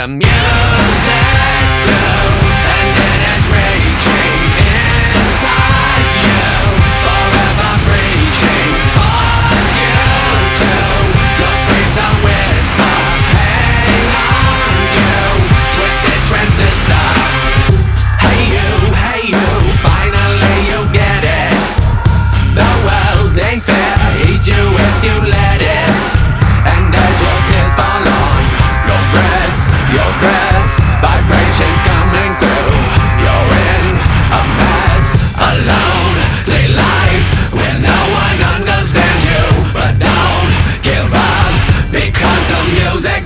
the music too, and it is raging inside you, forever preaching on you too. Your screams are whisper, hang on you, twisted transistor. Hey you, finally you get it. The world ain't fair, eat you if you let it. And as your tears fall on your breath, vibrations coming through. You're in a mess, a lonely life where no one understands you. But don't give up, because the music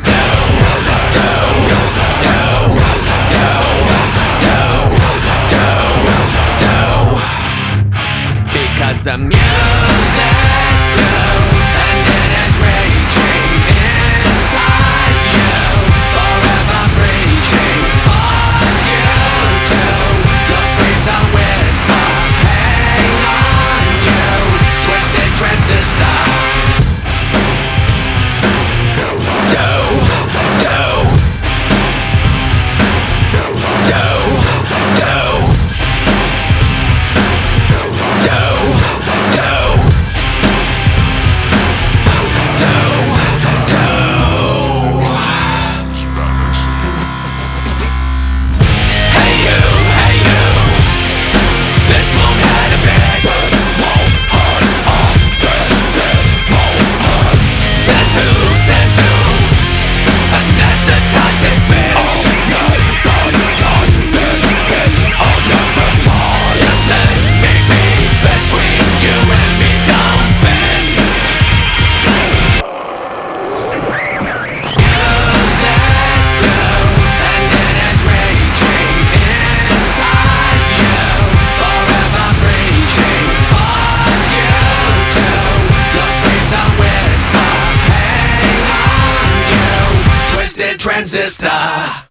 because the music too, and it is raging inside you, forever preaching on you too. Your screams are whisper, hang on you, twisted transistor. Transistor.